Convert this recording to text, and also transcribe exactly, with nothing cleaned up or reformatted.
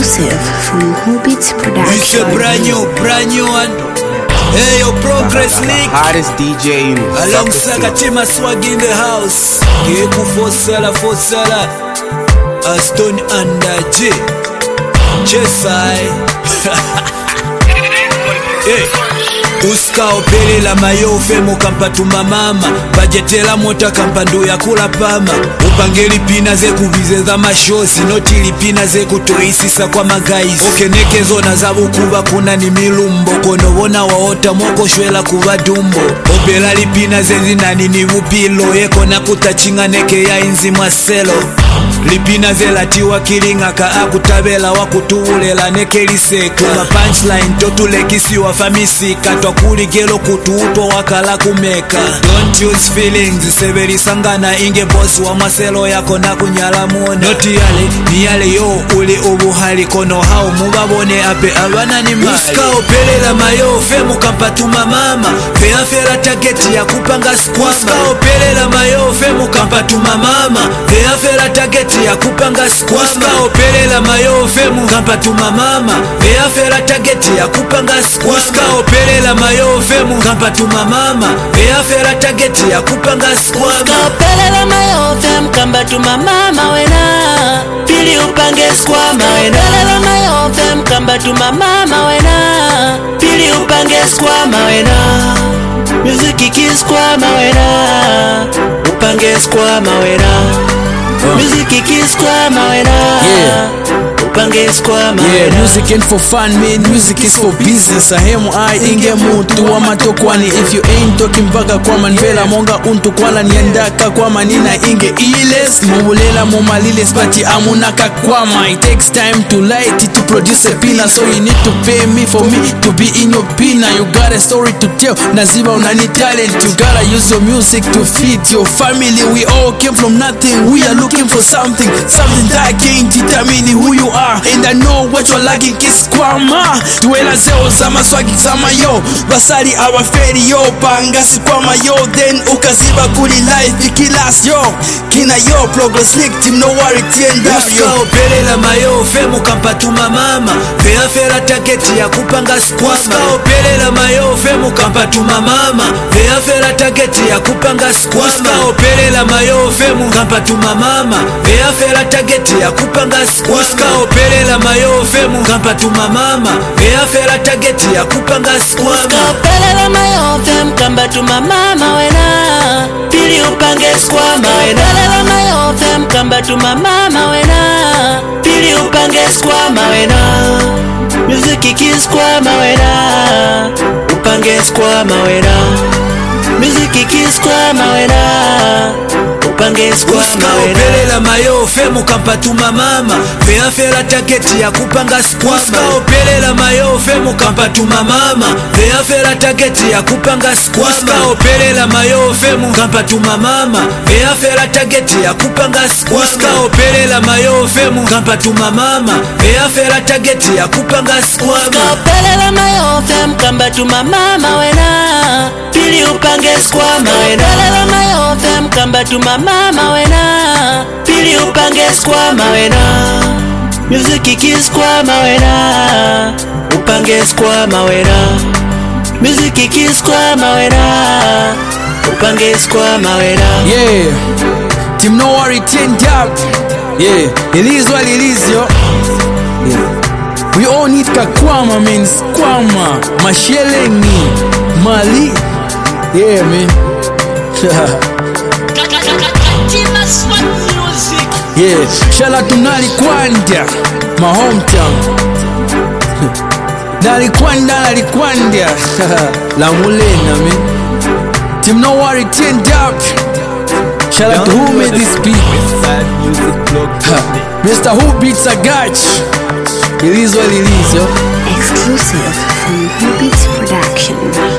Exclusive from Hobbits Production. It's a brand new, brand new one. Hey, yo, Progress League. Hottest D J in alongside Katima Swag in the house. Keku Fosala, Fosala. Aston under J. Jesai. Hey. Uska opele la mayofe mukampa tumamama bajetela mota kampandu ya kula pama upangeli pina ze kuvize za mashosi notili pina ze kutoisisa kwa magaizi okenekezo na zabu kuba kuna ni milumbo kono wona waota mwoko shwela kuba dumbo opela lipina ze zinani ni vupilo yeko na kutachinga neke ya inzi mwaselo lipina ze latiwa kilinga ka akutabela wakutuulela neke liseka kuma punchline totulekisi wa famisi katwa kuligelo kutuuto wakala kumeka don't use feelings severi sangana inge boss wa maselo yako na kunyala muone noti yale ni yale yo uli ubuhali kono hao mubabone ape abana ni mali uska opelela mayo femu kampatuma mama fea fera target ya kupanga squama uska opelela mayo femu kampatuma mama fea fera target ya kupanga squama uska opelela mayo femu kampatuma mama fea fera target ya kupanga squama uska opelela mayo femu kampatuma mama fea fera target ya kupanga squama uska opelela mayo femu kampatuma mama wena pili upange squama wena opelela mayo femu kampatuma mama wena pili upange squama wena music ikisquama wena upange squama wena music ikisquama wena yeah. Yeah, music ain't for fun, man, music is for business. Ahemu ai inge mutu wa matokwani. If you ain't talking baka kwa manvela monga untu kwala niendaka kwa manina inge iles mubulela mumalile spati amunaka kwama. It takes time to light it to produce a pina, so you need to pay me for me to be in your pina. You got a story to tell, naziba unani talent. You gotta use your music to feed your family. We all came from nothing, we are looking for something, something that can determine who you are. And I know what you're lacking kiss kwama tuela zeo zama swagi zama yo basali abaferi yo panga si kwama yo then ukaziba kuli life ikilas yo kina yo Progress League team no worry tienda yo uska opelela mayo femu kampatuma mama fea fera target ya kupanga squama uska opelela mayo femu kampatuma mama fea fera target ya kupanga squama uska opelela mayo femu kampatuma mama fea fera target ya kupanga squama uska opelela mayo femu kampatuma mama fea fera target ya kupanga squama uska opelela mayo femu kampatuma mama wena pili upange squama wena opelela mayo femu kampatuma mama wena pili upange squama wena music ikisquama wena upange squama wena music ikisquama wena upange squama wena opelela mayo femu kampatuma mama fea fera target ya kupanga squama uska opelela mayo femu kampatuma mama fea fera target ya kupanga squama uska opelela mayo femu kampatuma mama fea fera target ya kupanga squama uska opelela mayo femu kampatuma mama fea fera target ya kupanga squama uska opelela mayo femu kampatuma mama wena pili upange squama wena opelela mayo femu kampatuma mama wena pili upange squama wena music ikisquama wena upange squama wena music ikisquama wena upange squama wena yeah team no worry tend up yeah it is what it is yo yeah we all need kakwama man squama masheleni mali yeah man yeah, shout out to Nalikwanda, my hometown. Nalikwanda, Nalikwanda, La Mulena, man. Team no worry, turned up. Shout out to who made this beat. Mister Who Beats a Gotch. It is what it is, yo. Exclusive from Hobbits Production.